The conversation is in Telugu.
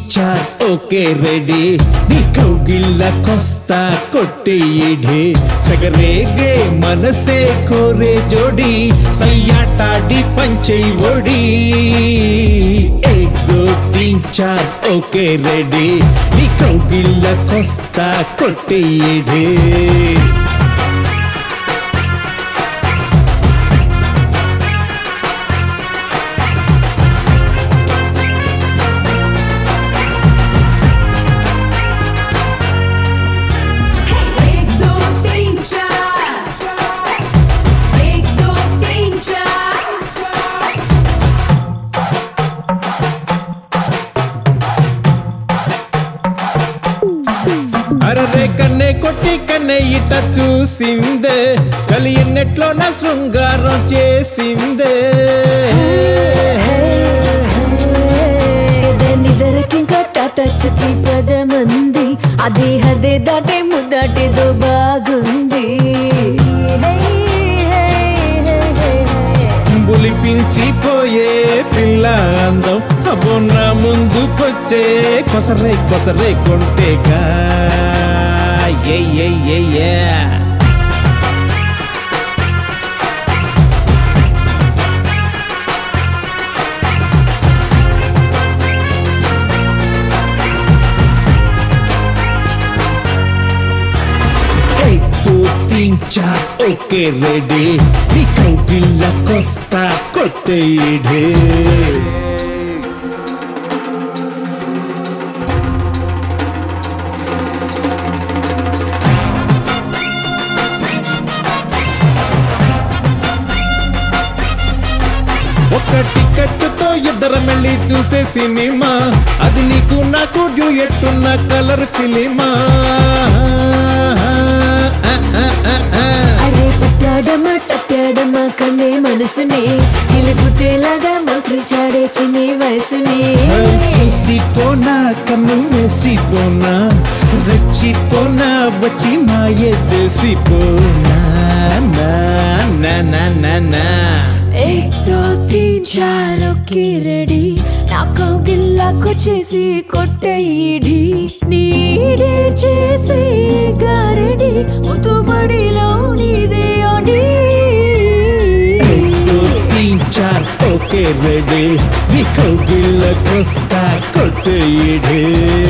చార్ ఓకే రెడీ నీ కౌగిళ్ళకొస్తా కొట్టేయిడే సగరేగే మనసే కోరే జోడి సయ్యాటాడి పంచై ఒడి ఏక్ దో తీన్ చార్ ఓకే రెడీ నీ కౌగిళ్ళకొస్తా కొట్టేయిడే అరరే కన్నే కొట్టి కన్నే ఇట చూసిందే చలి ఎన్నెట్లో నా శృంగారం చేసిందే నిదరకింకా టాటా చెప్పి పదమంది అదే హదే దాటే ముద్దాటేదో బాగుంది బులిపించిపోయే పిల్ల అందం అబ్బో నా ముందుకొచ్చే కొసరే కొసరే కొంటేగా చార్ ఓకే రెడీ నీ కౌగిళ్ళకొస్తా కొట్టేయిడే ఒక టికెట్తో ఇద్దరం వెళ్ళి చూసే సినిమా అది నీకు నాకు డ్యూయెట్ ఉన్న కలర్ ఫిలిమా అరే పట్టాడమా టట్టాడమా కన్నే మనసుని ఇల్లు పుట్టేలాగా మంత్రించాడే చిన్ని వయసుని చూసిపోనా కన్ను వేసిపోనా రెచ్చిపోనా వచ్చి మాయ చేసిపోనా నా నా నా నా నా एक दो तीन चार ओके రెడీ నా కౌగిళ్ళకు చేసి కొట్టేయిడి నీడే చేసి గారడి ముతుబడిలో నీదే ఓడి तीन चार ओके रेडी నీ కౌగిళ్ళకొస్తా కొట్టేయిడే